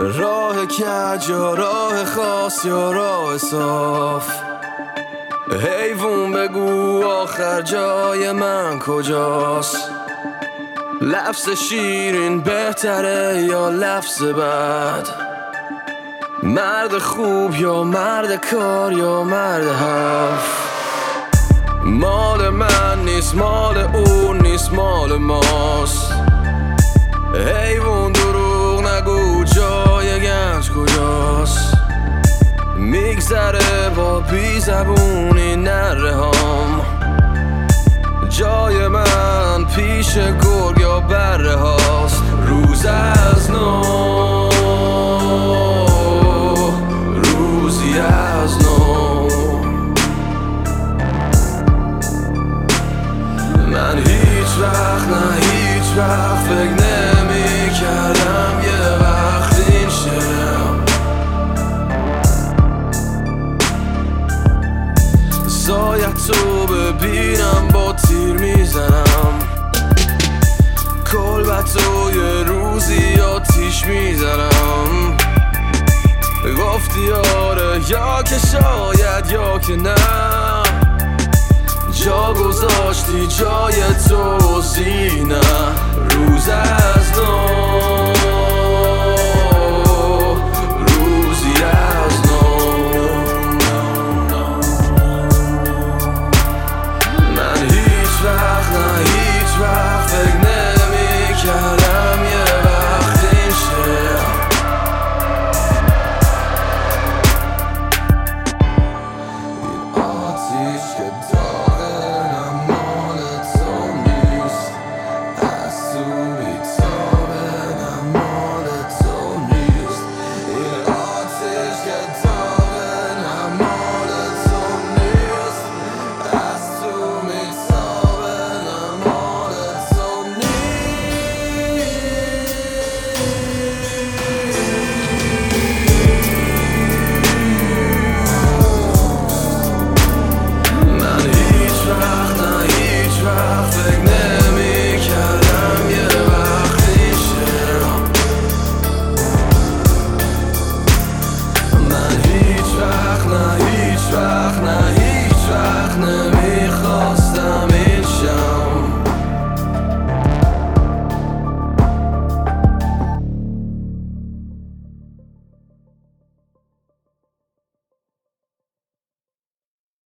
راه کج یا راه خاص یا راه صاف، حیوون بگو آخر جای من کجاست؟ لفظ شیرین بهتره یا لفظ بد؟ مرد خوب یا مرد کار یا مرد حرف؟ مال من نیست، مال اون نیست، مال ماست. حیوان دروغ نگو، جای گنج کجاست؟ میگذره با بی زبونی نره هم، جای من پیش گرگ یا بره هاست. روز از نو، روزی از نو، من هیچ وقت نه هیچ وقت فکر نمی کردم یه وقت این شم. زاید تو ببینم با تیر میزنم، کلبتو یه روزی آتیش میزنم. گفتی آره یا که شاید یا که نه، جا گذاشتی جای تو زینه. روز از نو، روزی از نو، من هیچ وقت نه هیچ وقت فکر نمی کردم یه وقت این شه. این آتیش که داغه مال تو نیست، از تو میتابه مال تو نیست. این آتیش که داغه مال تو نیست، از تو میتابه مال تو نیست. من هیچ وقت نه هیچ وقت فکر نمی کردم یه وقتی شم. من هیچ وقت نه هیچ وقت نه هیچ وقت نمی